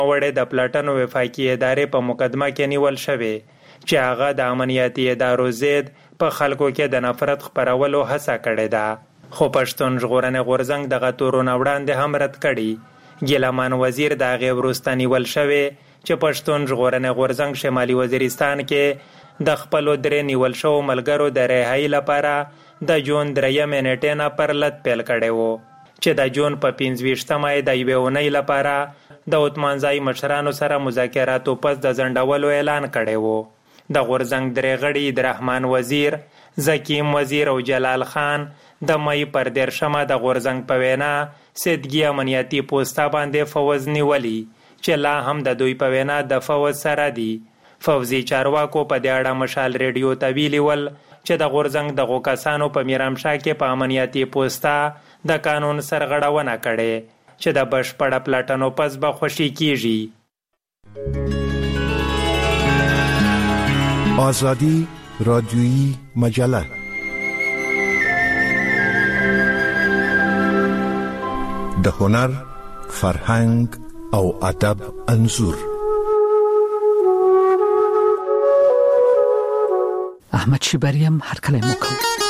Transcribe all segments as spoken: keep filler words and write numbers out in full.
وړې د پلټنو وفاقي ادارې په مقدمه کې نیول شوی چې هغه د امنیتي ادارو ضد په خلکو کې د نفرت خپرولو هڅه کړې ده. خو پښتون ژغورنې غورځنګ دغه تورونه وړاندې هم رد کړي. ګیلمان وزیر د هغې وروسته نیول شوی چې پښتون ژغورنې غورځنګ شمالي وزیرستان کې د خپلو درې نیول شوو ملګرو د رهایي لپاره د جون درېیمې نیټې نه پر لټ پیل کړی و چې د جون په پنځه ویشتمه یې د یوې اونۍ لپاره د عثمانزای مشرانو سره مذاکراتو پس د ځنډولو اعلان کړی و. د غورځنګ درې غړي عبدالرحمن وزیر، زکیم وزیر او جلال خان د مۍ پر دېرشمه د غورځنګ په وینا سیدګي امنیتي پوسته باندې فوز نیولي چې لا هم د دوی په وینا د فوز سره دي. فوزي چارواکو په دې اړه مشال ریډیو ته ویلي ول چې د غورځنګ دغو کسانو په میرامشاه کې په امنیتي پوسته د قانون سرغړونه کړې چې د بشپړه پلټنو پس به خوشي کیږي. آزادی رادیویی مجله د هنر، فرهنګ او ادب انځور. احمد شیبریم هر کله موکو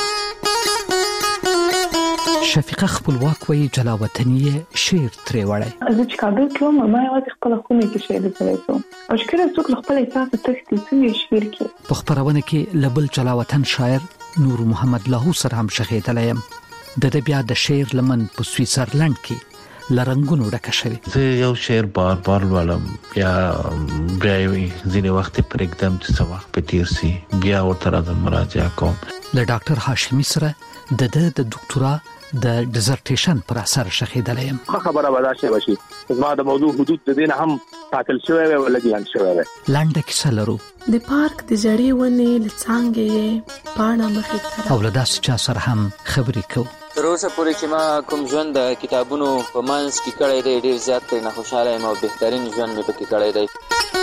شفیقه خپلواک وی جلاوطنی شعر ترې وړی. زه چې کابل کې وم ما یوازې خپل خونه کې شعر لیکلی وم او چې کله څوک له خپل احساسه تښتي څنګه شعر کې. په خپرونه کې له بل جلاوطن شاعر نور محمد لاهو سره هم شخېدلی یم. د ده بیا د شعر لمن په سویسرلند کې لرنګونو ډکه شوي. زه یو شعر بار بار لولم بیا بیا ځینې وخت پرېږدم چې څه وخت په تیر سي بیا ورته راځم مراجعه کوم. له ډاکټر هاشمي سره د ده د دکتورا د ډیزرټیشن پر اثر شخېدلی یم. خبره به دا شی وشي زما د موضوع حدود د دې نه هم ټاکل شوی وی ولګي هم شوی وی. لنډه کیسه لرو د پارک د زړې ونې له څانګې پاڼه مخې ته او له داسې چا سره هم خبرې کوو. تر اوسه پورې چې ما کوم ژوند د کتابونو په منځ کې کړی دی ډېر زیات ترې نه خوشحاله یم او بهترین ژوند مې پکې کړی دی.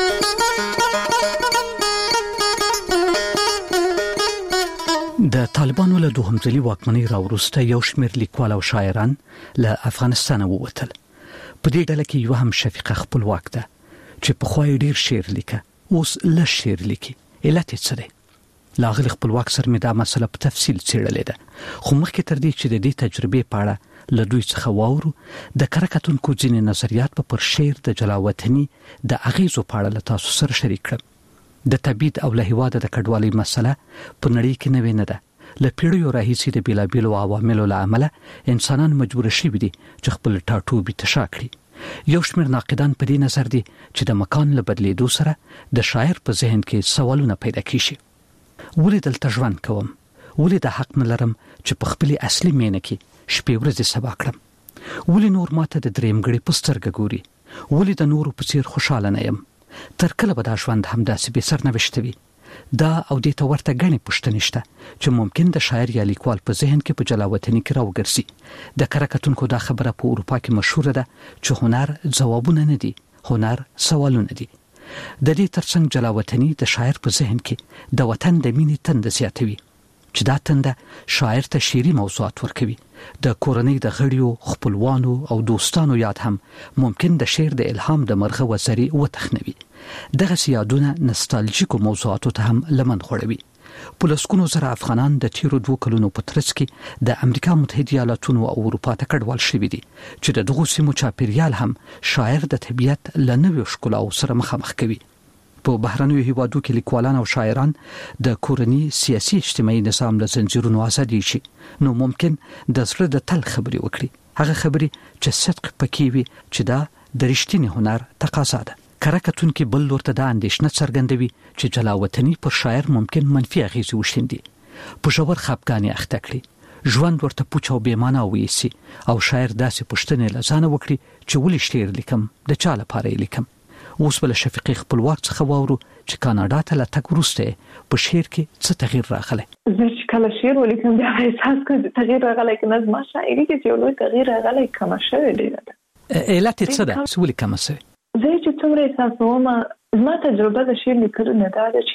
د طالبانو له دوهم ځلي واکمنۍ راوروسته یو شمېر لیکوال او شاعران له افغانستانه ووتل. په دې ډله کې یو هم شفیقه خپلواک ده چې پخوا یې ډېر شعر لیکه اوس لږ شعر لیکي. علت یې څه دی؟ لاغلي خپلواک سره مې دا مسله په تفصیل څېړلې ده، خو مخکې تر دې چې د دې تجربې په اړه له دوی څخه واورو د کره کتونکو ځینې نظریات به پر شعر د جلاوطني د اغیزو په اړه له تاسو سره شریک کړم. د تبعید او له هېواده د کډوالۍ مسله په نړۍ کې نوې نه ده. له پیړیو راهیسې د بېلابېلو عواملو له امله انسانان مجبور شوي دي چې خپل ټاټوبي تشا کړي. یو شمېر ناقدان په دې نظر دي چې د مکان له بدلېدو سره د شاعر په ذهن کې سوالونه پیدا کیږي. ولې دلته ژوند کوم؟ ولې د حق نه لرم چې په خپلې اصلي مینه کې شپې ورځې سبا کړم؟ ولې نور ماته د درېیم ګړي په سترګه ګوري؟ ولې د نورو په څېر خوشحاله نه یم؟ تر کله به دا ژوند همداسې بې سرنوشته وي؟ دا او دې ته ورته ګڼې پوښتنې شته چې ممکن د شاعر یا لیکوال په ذهن کې په جلاوطني کې راوګرځي. د کره کتونکو دا خبره په اروپا کې مشهوره ده چې هنر ځوابونه نه دي، هنر سوالونه دي. د دې ترڅنګ جلاوطني د شاعر په ذهن کې د وطن د مینې تنده زیاتوي چې دا تنده شاعر ته شعري موضوعات ورکوي. د کورنۍ د غړیو، خپلوانو او دوستانو یاد هم ممکن د شعر د الهام د مرغه وزري وتخنوي. دغه یادونه نستالژیکو موضوعاتو ته هم لمن خوړوي. په لسګونو زره افغانان د تیرو دوه کلونو په ترڅ کې د امریکا متحده ایالاتونو او اروپا ته کډوال شوي دي چې د دغو سیمو چاپیریال هم شاعر د طبیعت له نویو ښکلاو سره مخامخ کوي. په بهرنیو هیوادو کې لیکوالان او شاعران د کورني سیاسي اجتماعي نظام له زنجیرونو ازادي شي نو ممکن د زړه د تل خبرې وکړي، هغه خبرې چې صدق پکې وي چې دا د رښتیني هنر تقاضا ده. کره کتونکي بل ورته دا اندېښنه څرګندوي چې جلاوطني پر شاعر ممکن منفي اغېزې وشیندي، په ژور خفګان یې اخته کړي، ژوند ورته پوچ او بېمانا ویسي او شاعر داسې پوښتنې له ځانه وکړي چې ولې شعر لیکم، د چا لپاره یې لیکم. اوس به له شفیقې خپلواک څخه واورو چې کاناډا ته له تګ وروسته په شعر کې څه تغییر راغلی. زه چې کله شعر ولیکم بیا احساس کوم چې تغییر راغلی، که نه زما شاعري کې چې یو لوی تغییر راغلی کمه شوې ډېره ده. علت یې څه ده؟ ولې کمه شوې؟ زه چې څومره احساسوم زما تجربه د شعر لیکلو نه دا ده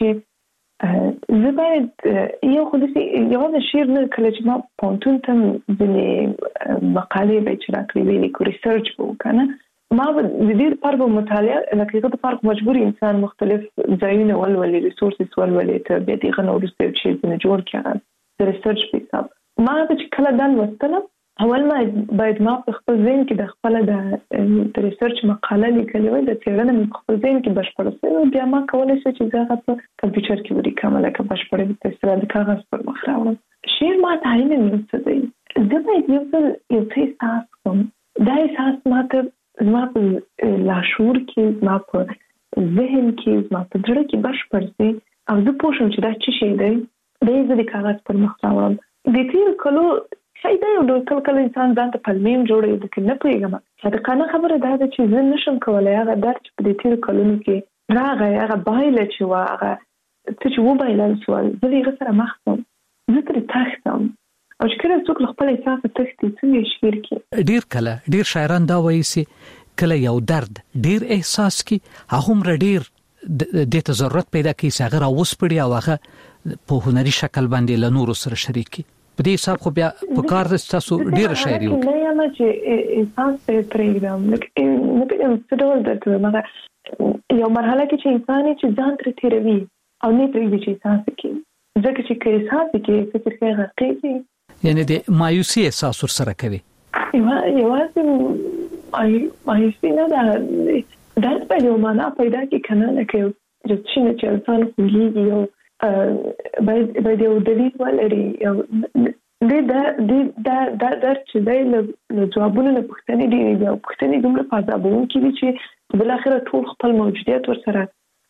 چې زه باید یو خو داسې یوازې شعر نه، کله چې ما پوهنتون ته ځینې مقالې به یې چې راکړې وې لیکو ریسرچ به وکړه ما به د دې لپاره به مطالعه لکه د پارک مجبور انسان مختلف ځایونه ولولي ریسورسز ولولي ته به دې غنو ورسته چې د جوړ کړه د ریسرچ په حساب ما چې کله دان وستله اول ما باید ما په خپل ذهن کې د خپل د ریسرچ مقاله لیکلې وای د څېړنې په خپل ذهن کې بشپړه شوه بیا ما کولای شم چې زه په کمپیوټر کې ولیکم لکه بشپړه د استفاده د کاغذ پر مخ راوړم شعر ما تعین نه څه دی زه باید یو څه یو څه احساس کوم دا احساس ما ته زما په لاشعور کې زما په ذهن کې زما په زړه کې بشپړ شي او زه پوه شم چې دا څه شی دی د دې کاغذ پر مخ راوړم د تیر کلو شاید یو ډول کله کله انسان ځان ته پلمیم جوړوي د کنه پیغام صادقانه خبره ده چې زه نشم کولای هغه درد چې په دې تیر کلونو کې راغی هغه بایله چې وا هغه ته چې و بایله سوال زه یې سره مخم زه تر تاختم او چې کله څوک خپل احساس تختی څنګه شعر کې ډیر کله ډیر شاعران دا وایي چې کله یو درد ډیر احساس کی هغه ډیر د ته ضرورت پیدا کوي چې هغه راوسپړي او هغه په هنري شکل باندې له نورو سره شریکي په دې حساب خو بیا په کار د تاسو ډیر شاعري وکړي نه یم چې احساس په پرېږدم لکه نه پیږم څه ډول درته مګر یو مرحله کې چې انسان چې ځان تر تیروي او نه پرېږدي چې احساس کوي ځکه چې کې احساس کوي فکر کوي غرقېږي یعنی د مایوسي احساس ور سره کوي یو یو مایوسي نه ده دا په یو معنا پیدا کوي کنه لکه چې چې انسان خوږي یو باید باید یو دلیل ولري یو د د د د در چې د له جوابونو نه پوښتنې دی یو پوښتنې دومره فاضابون کې چې بل اخر ټول خپل موجودیت ور سره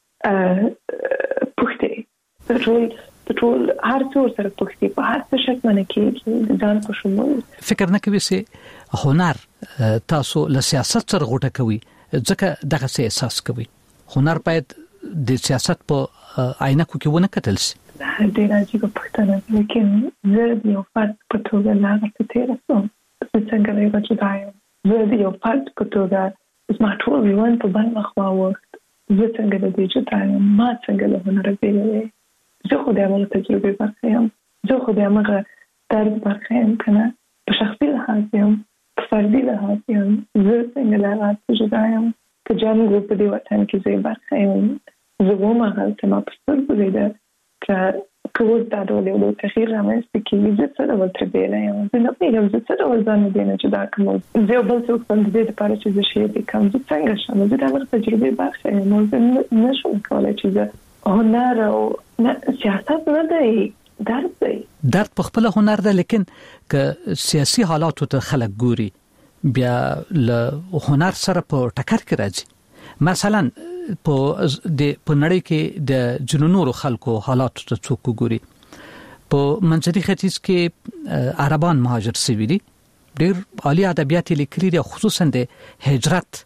پوښتنه ټول ټول هر څور سره پوښتنه په هر څه شک باندې کې ځان په شمول فکر نه کوي چې هنر تاسو له سیاست سره غوټه کوي ځکه دغه څه احساس کوي هنر باید د سیاست په عینکو کې ونه کتل شي دا ډېر عجیبه پوښتنه ده لیکن زه یو فرد په توګه لا غوښتل تیر سم څنګه دی چې دا زه یو فرد په توګه زما ټول ژوند په بل مخ وخت زه څنګه د دې چې دا ما څنګه له هنر بیلې زه خو د عمل تجربه برخه یم زه خو د عمل درد برخه یم کنه په شخصي لحاظ یم په فردي لحاظ یم زه څنګه له هغه څه یم په جنګ په دې وطن کې زه برخه یم زه ووم هغه چې ما په سترګو لیده چې کوز دا ډول یو تغییر رامنځته کېږي زه څه ډول تربیه یم زه نه پوهېږم زه څه ډول ځان وینم چې دا کوم زه بل څوک په دې لپاره چې زه شعر لیکم زه څنګه شم زه د هغه تجربې برخه یم زه نشم کولی چې زه هنر او سیاست نه دی درد دی درد په خپل هنر ده لیکن که سیاسي حالاتو ته خلک ګوري بیا له هنر سره په ټکر کې راځي مثلا په د په نړۍ کې د جنونو خلکو حالات ته څوک ګوري په منځني ختیځ کې عربان مهاجر شوي دي ډېر عالی ادبیات لیکلي دي خصوصا د هجرت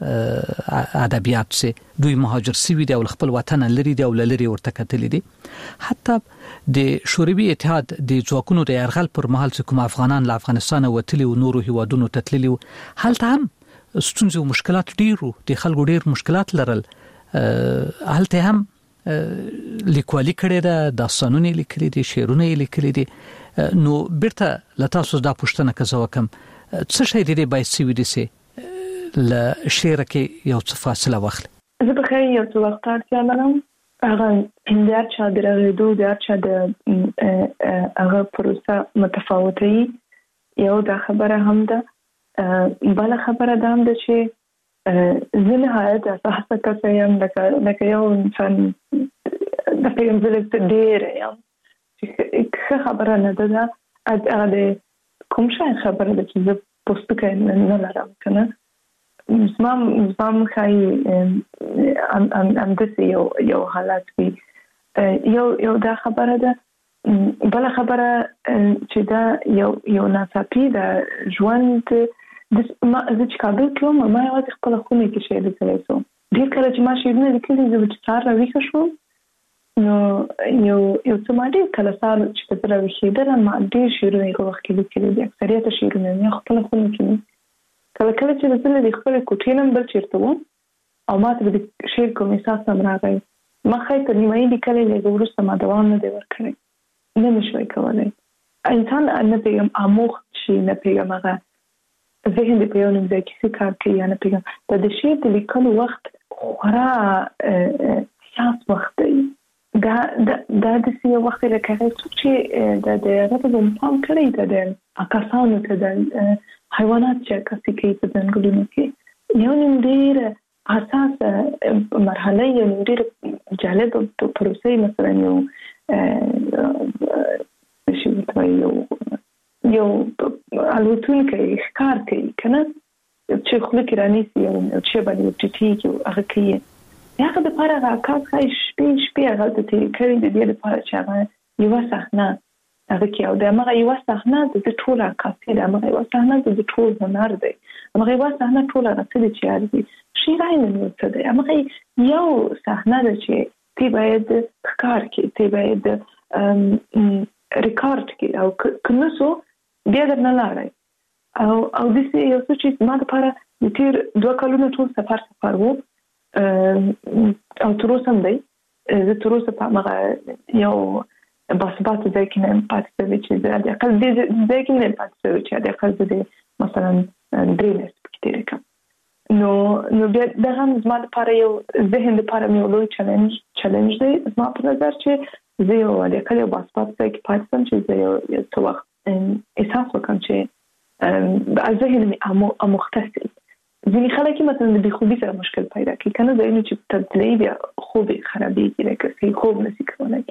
ادبیات سي دوی مهاجر شوي دي او خپل وطن لري دي او لري ورته کتلي دي حتی د شوروي اتحاد د ځواکونو د يرغل پر مهال چې کوم افغانان له افغانستان وتلي او نورو هیوادونو ته تللي هلته هم ستونزې او مشکلات ډیرو د خلکو ډیر مشکلات لرل هلته هم لیکوالي کړي ده داستانونه لیکلي دي شعرونه لیکلي دي نو بیرته لتاسو دا پوښتنه کوم کوم څه شي دی باید سی ودی سي ل شعر کې یو څه فاصله واخلي زه به یو څه وخت اړتیا لرم هغه د چا درغېدو د چا د هغه پروسه متفاوته یو دا خبره هم ده بل خبره ده هم ده چې زه نهایت اساسه کسه یم لکه یو انسان د پیغمبر ډېر یم چې خبره نه ده هغه د کوم شي خبره ده چې زه پوسټ نه لرم کنه زما زما مخای ام ام ام د یو یو حالت وي یو یو دا خبره ده بل خبره چې دا یو یو ناڅاپي د ژوند د ما د کابل کوم ما یوازې خپل خونه کې شعر لیکلی سو ډېر کله چې ما شعرونه لیکلي زه چې سهار راویښه شوم نو یو یو څه ما ډېر کله سهار چې په راویښېدلم ما ډېر شعرونه یو وخت کې لیکلي دي اکثریت شعرونه مې خپل خونه کې کله کله چې زه د خپل کوټې نه بل چیرته وم او ما ته د شعر کوم احساس هم راغی ما خای ته نیمایي لیکلې لږ وروسته ما دوام نه دی ورکړی نه مې شوی کولی انسان نه پیغام آموخت شي نه پیغام هغه ذهن دې په یو نیم ځای کې کار کوي یا نه پیږم د شعر د لیکلو وخت خورا حساس وخت دی دا دا د سیمه وخت لکه چې د د غوښتنې په پام کړی د اکاسانو ته د حیوانات چې کسي کوي په ځنګلونو کې یو نیم ډیر حساس مرحله یو نیم ډیر جالب پروسه مثلا یو شي یو یو الوتون کوي ښکار کوي کنه چې خلک رانیسي او چې باندې ټیټي کې هغه کوي هغه د پاره راکاس خای شپې شپې هغه ته کوي د دې لپاره چې هغه یو صحنه هغه کې او د هغه یو صحنه د ټول راکاسي د هغه یو صحنه د ټول هنر دی هغه یو صحنه ټول راځي چې هغه شي راځي نو څه دی هغه یو صحنه ده چې تی باید ښکار کې تی باید ریکارډ کې او کنوسو بیا درنه لارای او او د سې یو څه چې ما د پاره د تیر دوه کلونو ټول سفر سفر وو او تر اوسه هم دی زه تر اوسه په هغه یو باسبات ځای کې نه پاتې شوی چې د اقل د ځای کې نه پاتې شوی چې د اقل د مثلا درې میاشتې پکې تېرې کړم نو نو بیا دغه هم زما لپاره یو ذهن لپاره مې یو لوی چلنج چلنج دی زما په نظر چې زه یو د اقل یو باسبات ځای کې پاتې شم چې زه یو څه وخت احساس وکړم چې ذهن مې مختص ځینې خلک مثلا د بېخوبي سره مشکل پیدا کوي کنه ځایونه چې تبدیلي بیا خوب خرابېږي لکه صحیح خوب نشي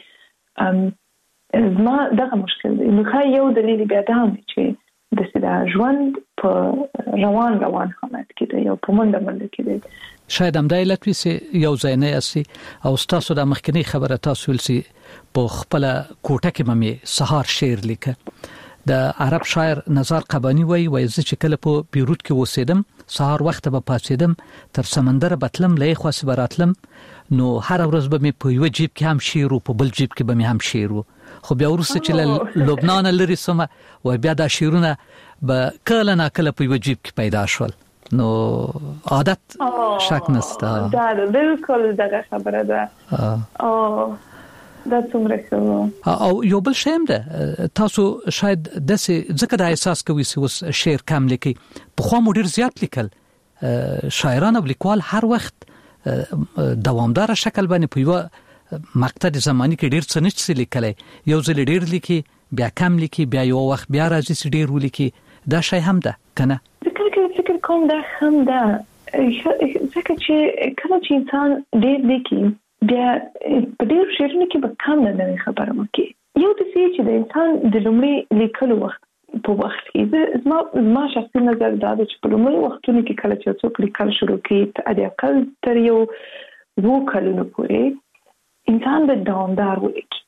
کولی زما دغه مشکل دی نو ښایي یو دلیل بیا دا هم چې داسې د ژوند په روان روان حالت کې دی او په منډه منډه کې دی شاید همدا علت وي چې یو ځای نه یاستئ او ستاسو د مخکنۍ خبره تاسو ویل چې په خپله کوټه کې به مې سهار شعر لیکه د عرب شاعر نزار قبانی وایي وایي زه چې کله په بیروت کې اوسېدم سهار وخت به پاڅېدم تر سمندر بتلم لې خاص براتلم نو هر ورځ به مې په یو جیب کې هم شعر او په بل جیب کې به مې هم شعر و خو بیا وروسته چې لبنان لري سم و بیا دا شعرونه به کله نه کله په یو جیب کې پیدا شول نو عادت شک نشته دا بالکل دغه خبره ده او دا څومره او یو بل شی هم ده تاسو شاید داسې ځکه د احساس کوي چې اوس شعر کم لیکي پخوا مو ډېر زیات لیکل شاعران او لیکوال هر وخت دوامدار شکل باندې په یو مقطع زمانی کې ډېر څه نشي لیکلی یو ځل ډېر لیکي بیا کم لیکي بیا یو وخت بیا راځي چې ډېر ولیکي دا شی هم ده کنه فکر فکر کوم دا هم ده ځکه چې کله چې انسان ډېر لیکي بیا په ډېر شعرونو کې به کم نه نوې خبره وکړي یو د څه چې د انسان د لومړي لیکلو وخت په وخت کې زما زما شخصي نظر دا دی چې په لومړي وختونو کې کله چې څوک لیکل شروع کوي د اقل تر یو وو کلونو پورې انسان به دوامدار ولیکي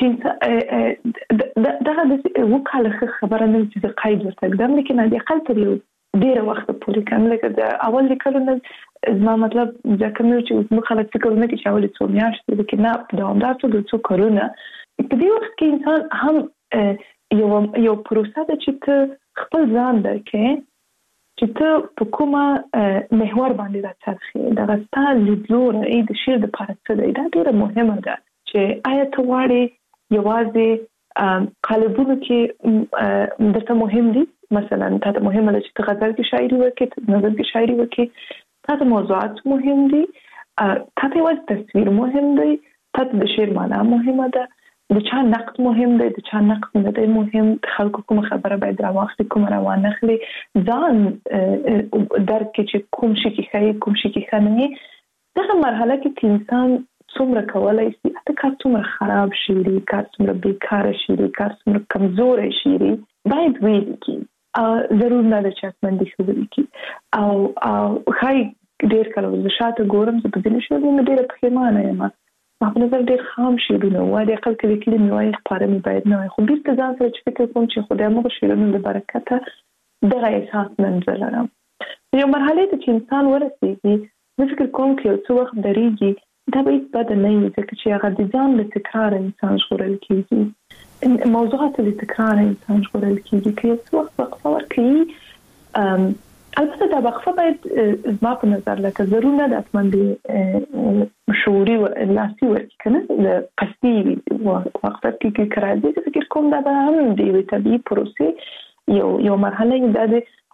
چې دغه د وو کاله خبره نه چې د قید ورته ګدم لیکن د اقل تر یو ډېر وخت پورې کوم لکه د اول لیکلو نه زما مطلب ځکه مې چې موږ خلک فکر نه کوي چې اول څو میاشتې لیکن نه دوامدار څو څو کارونه په دې وخت کې انسان هم یو یو پروسه ده چې ته خپل ځان درکې چې ته په کومه محور باندې راڅرخې دغه ستا لیدلوری د شعر د لپاره څه دی دا ډېره مهمه ده چې آیا ته غواړې یوازې قالبونو کې درته مهم دي مثلا تا ته مهمه ده چې ته غزل کې شاعري وکړې نظم کې شاعري وکړې تا ته موضوعات مهم دي تا ته یوازې تصویر مهم دی تا ته د شعر معنا مهمه ده د چا نقد مهم دی د چا نقد نه دی مهم خلکو کوم خبره باید راواخلي کوم روان نخلي ځان درک چې کوم شي کې ښایي کوم شي کې ښه نه دغه مرحله کې انسان څومره کولای شي اته کار څومره خراب شعري کار څومره بیکاره شعري کار څومره کمزوري شعري باید ولیکي ضرور نه ده چې اتمندي خبرې کی او او خای ډېر کله د شاته ګورم چې په دې شو نو ډېر پښیمانه یم ما په نظر ډېر خام شعرونه وایي د خپل کې کلمې وایي خبره مې باید نه وي خو بیرته ځان سره چې فکر کوم چې خدای موږ شعرونو د برکته دغه احساس منځ لرم یو مرحله ته چې انسان ورسېږي زه فکر کوم چې یو څه وخت درېږي دا به هیڅ بده نه وي ځکه چې هغه د ځان له تکرار انسان ژغورل کېږي موضوعات له تکرار انسان ژغورل کېږي که یو څه وخت وقفه ورکوي البته دا وقفه باید زما په نظر لکه ضرور نه ده حتما د شعوري لاسي ورکړي که نه د قصدي وقفه کې که راځي زه فکر کوم دا به هم د یوې طبیعي پروسې یو یو مرحله دا د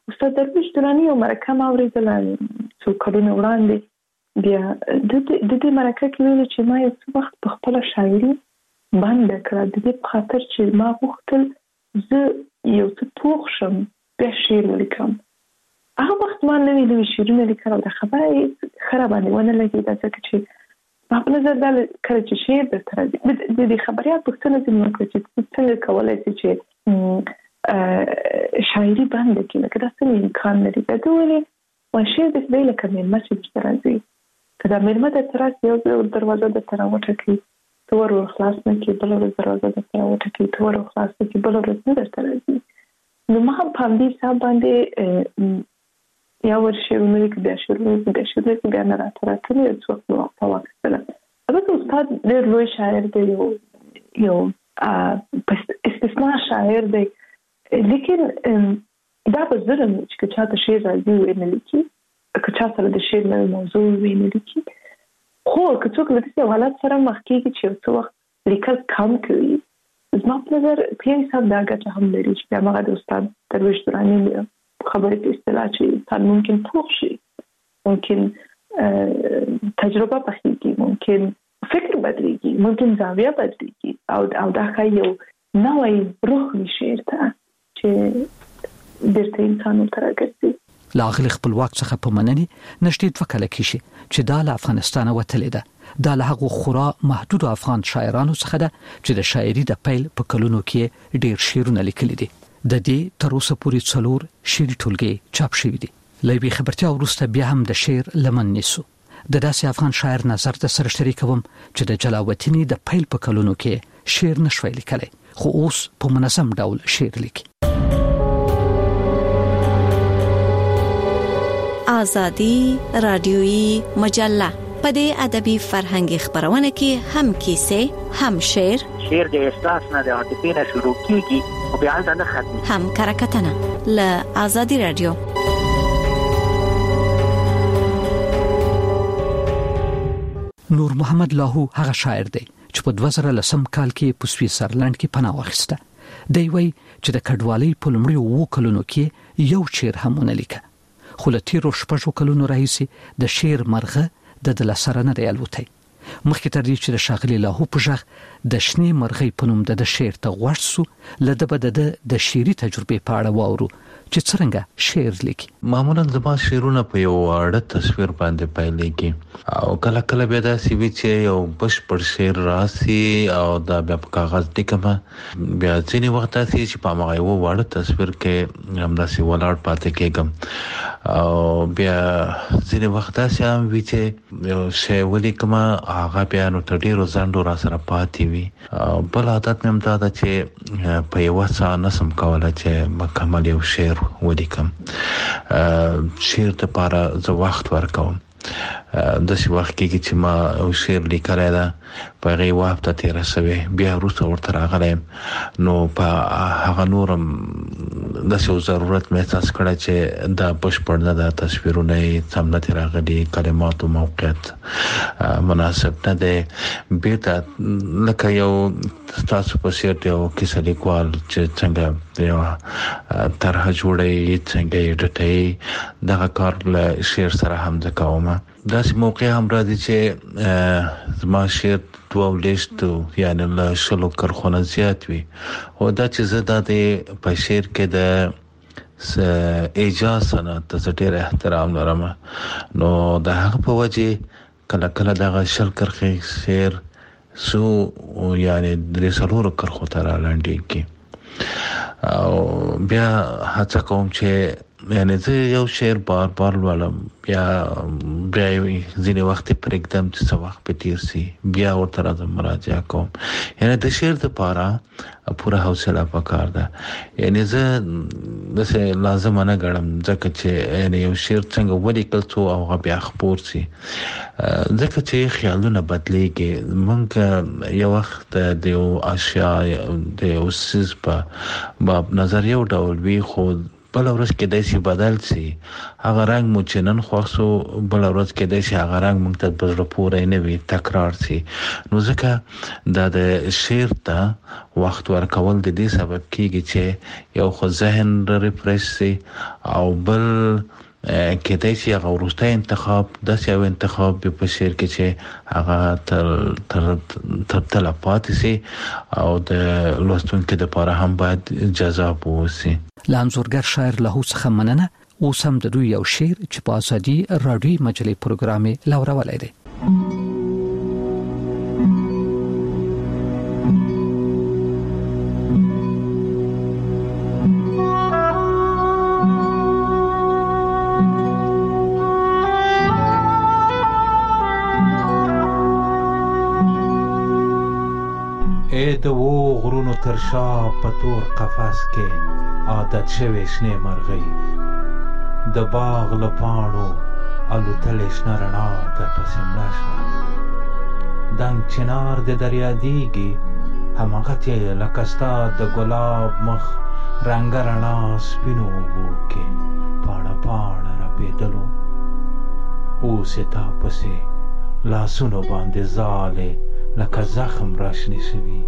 استاد درویش درانی یو مرکه ما اوریدله څو کلونه وړاندې. بیا د دې مرکه کې ویل چې ما یو څه وخت په خپله شاعري بنده کړه، د دې په خاطر چې ما غوښتل زه یو څه پوخ شم بیا شعر ولیکم. هغه وخت ما نوي نوي شعرونه لیکل او د خبره یې ښه راباندې ونه لګېده، ځکه چې ما په نظر دا کله چې شعر درته راځي د دې خبریال پوښتنه ځینې وکړه چې څنګه کولی شي چې شاعري بنده کړي، لکه دا څنګه امکان لري؟ بیا ده ویلې ما شعر درته دی لکه میلمه چې درته راځي، که دا میلمه درته راسي یو دروازه درته راوټکوي ته ور خلاص نه کړي، بله ورځ دروازه درته راوټکوي ته ور خلاص نه کړي، بله ورځ نه درته راځي. نو ما هم په همدې حساب باندې یا ور شعرونه لیکي بیا شعرونه لیکي بیا شعرونه لیکي بیا نه راته راتلې یو څه وخت مې وخته واخیستله. البته استاد ډېر لوی شاعر دی، یو یو استثناء شاعر دی، لیکن دا به ظلم چې که چاته شعر راځي ویې نه لیکي، که چا سره د شعر نوې موضوع ویې نه لیکي. خو که څوک له داسې حالت سره مخ کېږي چې یو څه وخت لیکل کم کوي، زما په نظر په یو حساب دا ګټه هم لري چې بیا هماغه د استاد درویش دراني خبرې په اصطلاح چې انسان ممکن پوخ شي، ممکن تجربه پخېږي، ممکن فکر بدلېږي، ممکن زاویه بدلېږي او او دا ښایي یو نوی روح وي شعر ته چې بیرته انسان ورته راګرځي. له هغه خپلواک څخه په مننې نږدې دوه کاله کېږي چې دا له افغانستانه وتلې ده. دا له هغو خورا محدودو افغان شاعرانو څخه ده چې د شاعري د پیل په کلونو کې ډېر شعرونه لیکلي دي. د دې تر اوسه پورې څلور شعري ټولګې چاپ شوي دي. له یوې خبرتیا وروسته بیا هم د شعر لمن نیسو. د داسې افغان شاعر نظر د سره شریکوم چې د جلاوطني د پیل په کلونو کې شعر نشوي لیکلی، خو اوس په منظم ډول شعر لیکي. آزادی رادیویی مجله په دې ادبي فرهنګي خبرونه کې هم کیسې، هم شعر شعر د احساس نه د عاطفې نه شروع کیږي او بیا نه ختمي، هم کرکټنه ل آزادی رادیو. نور محمد لاهو هغه شاعر دی چې په دوه زره لسم کال کې په سویسرلند کې پناه واخیسته. دی وایي چې د کډوالۍ په لومړیو اوو کلونو کې یو شعر هم ونه لیکه، خو له تیرو شپږو کلونو راهیسې د شعر مرغه د ده له سره نه دی الوتی. مخکې تر دې چې د ښاغلي لاهو په غږ د شنې مرغۍ په نوم د ده شعر ته غوږ سو، له ده به د ده د شعري تجربې په اړه واورو چې څرنګه شعر لیکي. معمولا زما شعرونه په یو واړه تصویر باندې پیلېږي او کله کله بیا داسې وي چې یو بشپړ شعر راسي او دا بیا په کاغذ لیکم. بیا ځینې وخت داسې چې په هماغه یو واړه تصویر کې همداسې ولاړ پاتې کېږم او بیا ځینې وخت داسې هم وي چې یو شی ولیکم هغه بیا نو تر ډېرو ځنډو را سره پاتې وي. بل عادت مې هم دا ده چې په یوه ساه نسم کولی چې مکمل یو شعر ولیکم. شعر دپاره زه وخت ورکوم. داسې وخت کېږي چې ما یو شعر لیکلی ده، په هغې یوه هفته تېره شوې، بیا وروسته ورته راغلی یم، نو په هغه نور هم داسې یو ضرورت مې احساس کړی چې دا بشپړ نه ده، تصویرونه یې سم نه دي راغلي، کلماتو موقعیت مناسب نه دی. بېرته لکه یو ستاسو په څېر یو کیسه لیکوال چې څنګه یوه طرحه جوړوي، څنګه یې ډټوي، دغه کار له شعر سره هم زه کوم. داسې موقع هم راځي چې زما شعر دوه ولیشتو یعنې له شلو کرښو زیات وي، خو دا چې زه دا د په شعر کې د ایجاز صنعت ته زه ډېر احترام لرم، نو د هغه په وجې کله کله دغه شل کرښې شعر څو یعنې درې څلورو کرښو ته رالنډېږي او بیا هڅه کوم چې یعنی زه یو شعر بار بار لولم، بیا بیا ځینې وخت پرېږدم چې څه وخت پې تېر سي، بیا ورته راځم مراجعه کوم. یعنی د شعر دپاره پوره حوصله پکار ده. یعنی زه داسې لازمه نه ګڼم ځکه چې یعنی یو شعر څنګه ولیکل څو او هغه بیا خپور سي، ځکه چې خیالونه بدلېږي. موږ یو وخت د یو اشیا د یو څیز په باب نظر یو ډول وي، خو بل ورځ کې د شي بدل سي هغه رنگ مو چې نن خوښو بل ورځ کې د شي هغه رنگ مونږ ته بل پورې نه وي تکرار سي. نو ځکه دا د شعر ته وخت ورکول د دې سبب کیږي چې یو خو ذهن ریفریش سي او بل کې د شي هغه ورسته انتخاب د سیاو انتخاب په شعر کې چې هغه تر تر تر تلپات سي او د لوستونکو لپاره هم باید جذاب وي. لانزورګر شاعر له څخه مننه او سم د دوی یو شعر چې په ازادي رادیوي مجلې پروګرامي لورولای دی. اے د و غرونو تر شا په تور قفس کې عادت شوي شنه مرغۍ د باغ لپاڼو الوتلې شنه رڼا در پسې مړه شوه. دنګ چنار د دریا دیږي هماغتې لکه ستا د ګلاب مخ رنګه رڼا سپینو اوبو کې پاڼه پاڼه رپېدلو. اوس یې تا پسې لاسونو باندې ځالې لکه زخم راشنې شوي.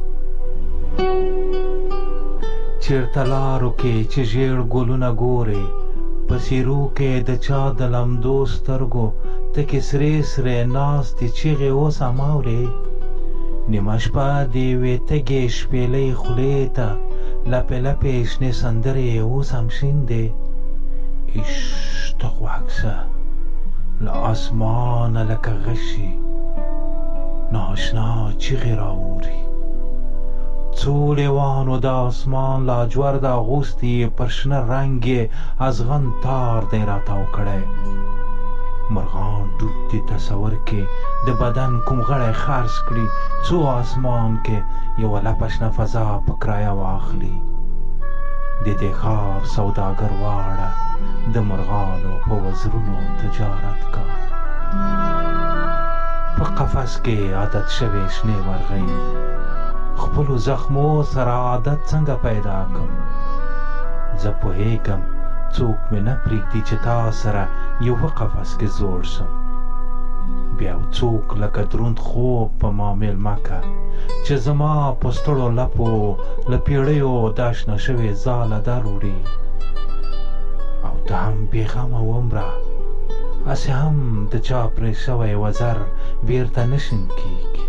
چیرته لارو کې چې ژیړ ګلونه ګورې په څیرو کې د چا د لمدو سترګو تکې سرې سرې ناستې چیغې اوس هم اورې. نیمه شپه د یوې تږې شپېلۍ خولې ته لپې لپې شنې سندرې اوس هم شیندې. ایش ته غوږ شه له اسمانه لکه غشي ناشنا چیغې راوري. څو لیوانو د اسمان لاجورد اغوستي پر شنه رنګ یې ازغن تار دی راتاو کړی. مرغان ډوب دي تصور کې د بدن کوم غړی خرڅ کړي څو اسمان کې یوه لپه شنه فضا په کرایه واخلي. د دې ښار سوداګر واړه د مرغانو په وزرونو تجارت کا. په قفس کې عادت شوي شنې مرغۍ خپلو زخمو سره عادت څنګه پیدا کم. زه پوهېږم څوک مې نه پرېږدي چې تا سره یوه قفس کې زوړ شم. بیا څوک لکه دروند خوب په ما مېلمه که چې زما په ستړو لپو له پیړیو دا شنه شوې ځاله در وړي. او ته هم بېغمه ومره هسې هم د چا پرې شوی وزر بیرته نشین کېږي.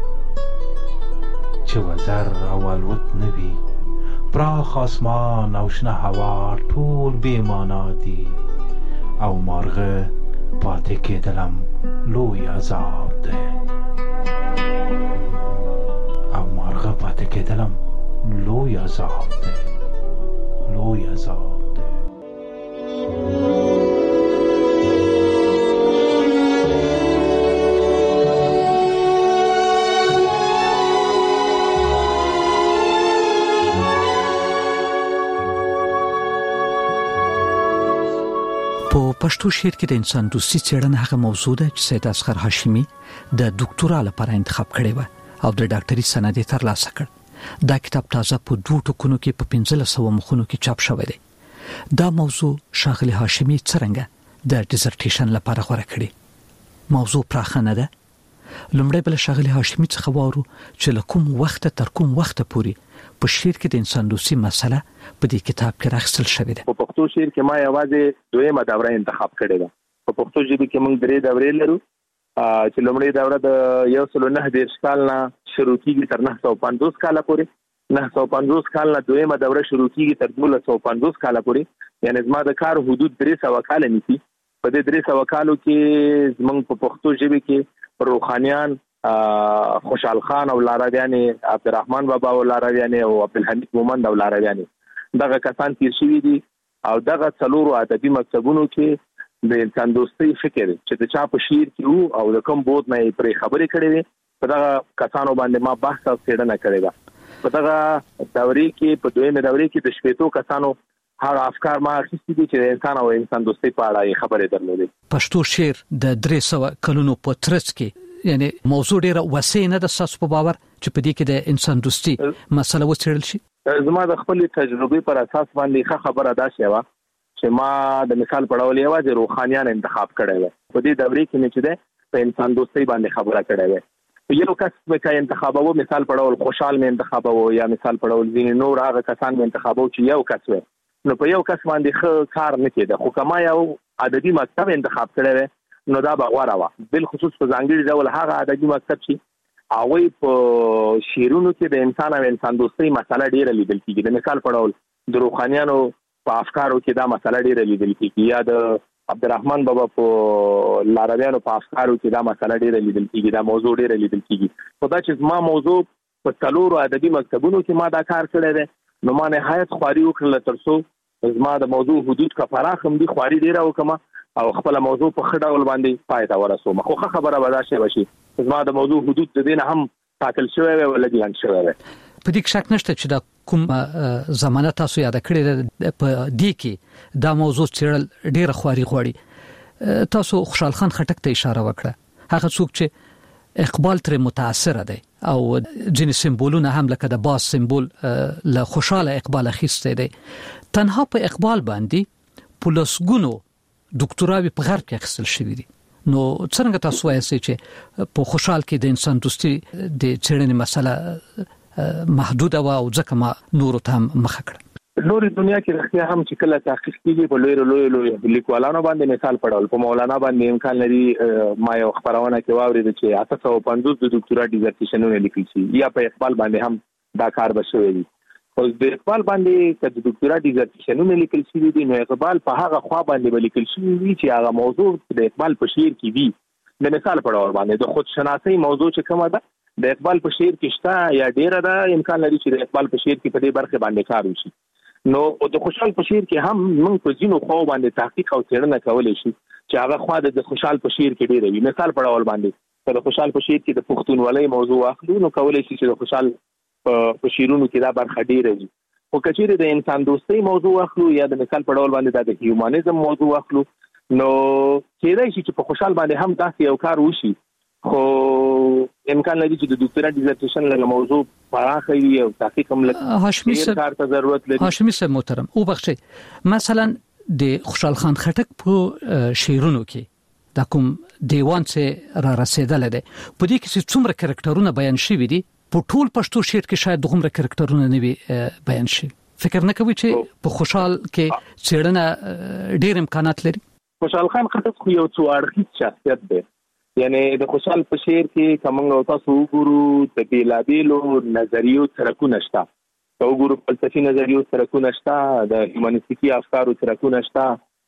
چې وزر او الوت نه وي پراخ اسمان او شنه هوا ټول بې معنا دي او مارغه پاتې کېدلم لوی عذاب دی. او مارغه پاتې کېدلم لوی عذاب دی. لوی عذاب دی. په پښتو شعر کې د انسان دوستي څېړنه هغه موضوع ده چې سید اصغر هاشمي د ډاکټورا لپاره انتخاب کړی و او د ډاکټري سند یې ترلاسه کړ. دا کتاب تازه په دوه ټکونو کې په پنځلس سوه مخونو کې چاپ شوی دی. دا موضوع ښاغلي هاشمي څرنګه د ډیزرټیشن لپاره غوره کړی. موضوع پراخه نه ده. لومړی بل ښاغلي هاشمي څخه واورو چې له کوم وخت تر کوم وخت پورې په شعر کې د انسان دوستي مسله په دې کتاب کې راخصل شوې ده. په پښتو شعر کې ما یوازې دویمه دوره انتخاب کړې ده. په پښتو ژبه کې موږ درې دورې لرو چې لومړی دوره د یو سل نهه دېرش کال نه شروع کیږي تر نهه سوه پنځوس کاله پورې. نهه سوه پنځوس کال نه دویمه دوره شروع کیږي تر دولس سوه پنځوس کاله پورې. یعنی زما د کار حدود درې سوه کاله نیسي. په دې درې سوه کالو کې زموږ په پښتو ژبه کې روحانیان خوشحال خان او لارویانې عبدالرحمن بابا او لارویانې او عبدالحمید مومند او لارویانې دغه کسان تیر شوي دي. او دغه څلورو ادبي مکتبونو کې د انسان دوستۍ فکر چې د چا په شعر کې وو او د کوم بود نه پرې خبرې کړې وي په دغه کسانو باندې ما بحث او څېړنه کړې ده. په دغه دورې کې په دویمه دورې کې د شپېتو کسانو هغه افکار ما اخیستي دي چې د انسان او انسان دوستۍ په اړه خبرې درلودې. پښتو شعر د درې سوه کلونو په ترڅ کې یعنی موضوع ډیره وسیع نه ده ستاسو په باور چې په دې کې د انسان دوستي مسله وڅېړل شي؟ زما د خپل تجربې پر اساس باندې ښه خبره دا شوه چې ما د مثال په ډول یوازې روحانیان انتخاب کړی و. په دې دورې کې مې چې ده په انسان دوستۍ باندې خبره کړې وه. یو کس مې انتخابو مثال په ډول خوشحال مې انتخابو یا مثال په ډول ځینې نور هغه کسان مې انتخابو چې یو کس و. نو په یو کس باندې ښه کار نه کېده. خو کما یو ادبي مکتب انتخاب کړی و نو دا به غوره وه. بالخصوص په ځانګړي ډول هغه ادبي مکتب چې هغوی په شعرونو کې د انسان او انسان دوستۍ مسله ډېره لیدل کېږي. د مثال په ډول د روحانیانو په افکارو کې دا مسله ډېره لیدل کېږي یا د عبدالرحمن بابا په لارویانو په افکارو کې دا مسله ډېره لیدل کېږي، دا موضوع ډېره لیدل کېږي. خو دا چې ما موضوع په څلورو ادبي مکتبونو کې ما دا کار کړی دی نو ما نهایت خواري وکړله تر څو زما د موضوع حدود که پراخ هم دي خواري ډېره وکړم او خپله موضوع په ښه ډول باندې پای ته ورسوم. خو ښه خبره به دا شی به شي زما د موضوع حدود د دې نه هم ټاکل شوی وی او لږ لنډ شوی وی. په دې کې شک نشته چې دا کوم زمانه تاسو یاد کړی په دې کې دا موضوع څېړل ډېره خواري غواړي. تاسو خوشحال خان خټک ته اشاره وکړه. هغه څوک چې اقبال تر متاثر دی او ځینې سمبولونه هم لکه د باز سمبول له خوشاله اقبال اخیستی دی. تنها په اقبال باندې په لسګونو دکتوراوي په غرب کې اخیستل شوي دي. نو څنګه تاسو وایئ چې په خوشحال کې د انسان دوستي د څېړنې مسله محدوده و او ځکه ما نورو ته هم مخه کړه؟ نورې دنیا کې رښتیا هم چې کله تحقیق کېږي په لویو لویو لویو لیکوالانو باندې مثال په ډول په مولانا باندې امکان لري ما یو خپرونه کې واورېده چې اته سوه پنځوس د دکتورا ډیزرټیشنونه لیکل شي یا په اقبال باندې هم دا کار به شوی وي. خو د اقبال باندې که د دکتورا ډیزرټیشنونه لیکل شوي دي نو اقبال په هغه خوا باندې به لیکل شوي وي چې هغه موضوع د اقبال په شعر کې وي. د مثال په ډول باندې د خودشناسۍ موضوع چې کومه ده د اقبال په شعر کې شته یا ډیره ده امکان لري چې د اقبال په شعر کې په دې برخه باندې کار وشي. نو د خوشحال په شعر کې هم موږ په ځینو خو باندې تحقیق او څېړنه کولی شو چې هغه خوا د خوشحال په شعر کې ډیره وي. مثال په ډول باندې که د خوشحال په شعر کې د پښتونولۍ موضوع اخلو نو کولی شي چې د خوشحال په شعرونو کې دا برخه ډیره وي. خو که چیرې د انسان دوستۍ موضوع اخلو یا د مثال په ډول باندې دا د هیومانیزم موضوع اخلو نو کېدای شي چې په خوشحال باندې هم داسې یو کار وشي. خو امکان لري چې د دکتورا ډیزرټیشن له موضوع پراخه وي او تحقیق هم لري. هاشمي صاحب کار ته ضرورت لري. هاشمي صاحب محترم او بخښئ مثلا د خوشحال خان خټک په شعرونو کې دا کوم دیوان څه را رسیدل دي په دې کې چې څومره کریکټرونه بیان شوي دي په ټول پښتو شعر کې شاید دغه کریکټرونه نه وي بیان شوي. فکر نه کوي چې په خوشحال کې څېړنه ډېر امکانات لري؟ خوشحال خان خټک خو یو څو اړخیز شخصیت دی. یعنی د خوشحال په شعر کې کومنګ تاسو وګورو د بیلابیلو نظریو ترکونه شته. که وګورو فلسفي نظریو ترکونه شته، د هیومانیستیکي افکارو ترکونه شته،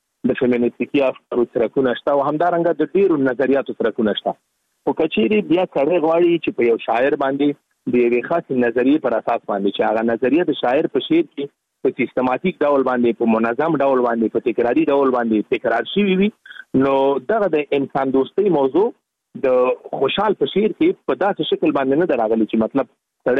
د فیمینیستیکي افکارو ترکونه شته او همدارنګه د ډیرو نظریاتو ترکونه شته. خو کچېرې بیا کړی غواړي چې په یو شاعر باندې د یوې خاصې نظریې پر اساس باندې چې هغه نظریه د شاعر په شعر کې په سیستماتیک ډول باندې په منظم ډول باندې په تکراري ډول باندې تکرار شوي وي نو دغه د انسان دوستۍ موضوع د خوشحال په شعر کې په داسې شکل باندې نه راغلی چې مطلب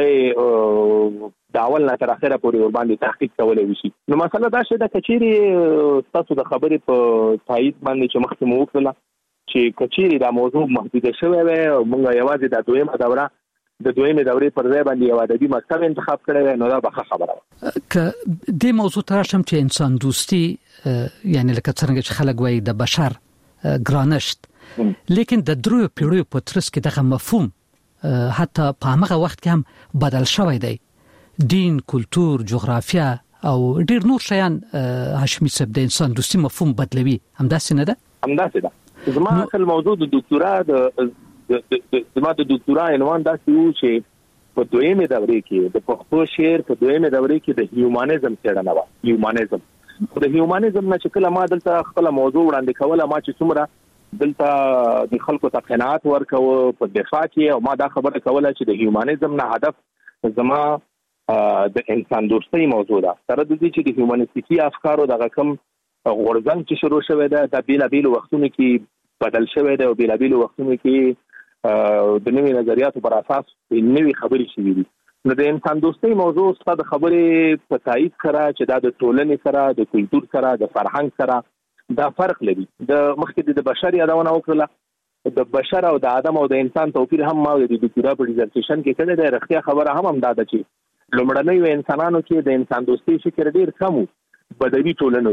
سړی د اول نه تر اخره پورې ور باندې تحقیق کولی وشي. نو مسله دا شي د کچېرې تاسو د خبرې په تایید باندې چې مخکې مو وکړله چې کچېرې دا موضوع محدوده شوی وی او موږ یوازې د دویمه دوره د دویمه دورې پر ځای باندې یو ادبي مکتب انتخاب کړی نو دا به ښه خبره وه. که دې موضوع ته راشم چې انسان دوستي یعنی لکه څرنګه چې خلک وایي د بشر ګرانشت لیکن د دریو پیړیو په ترڅ کې دغه مفهوم حتی په هغه وخت کې هم بدل شوی دی. دین، کلتور، جغرافیا او ډیر نور شیان هاشمي صاحب د انسان دوستي مفهوم بدلوي. همداسې نه ده؟ همداسې ده. زما اصل موضوع د دکتورا د زما د دکتورا عنوان داسې و چې په دویمه دورې کې د پښتو شعر په دویمه دورې کې د هیومانیزم څېړنه وه. هیومانیزم د هیومانیزم نه چې کله ما دلته خپله موضوع وړاندې کوله ما چې څومره دلته د خلکو ته قناعت ورکوه په دفاع کې او ما دا خبره کوله چې د هیومانیزم نه هدف زما د انسان دوستۍ موضوع ده. سره د دې چې د هیومانیستیکي افکارو دغه کوم غورځنګ چې شروع شوی ده دا بیلابیلو وختونو کې بدل شوی دی او بیلابیلو وختونو کې د نوي نظریاتو پر اساس نوي خبرې شوي دي. نو د انسان دوستۍ موضوع ستا د خبرې په تایید سره چې دا د ټولنې سره د کلتور سره د فرهنګ سره دا فرق لري. د مخکې د بشر یادونه وکړله د بشر او د آدم او د انسان توپیر هم ما د دکتورا په ډیزرټیشن کې کړی دی. رښتیا خبره هم همدا ده چې لومړنیو انسانانو کې د انسان دوستۍ فکر ډېر کم و بدوي ټولنو کې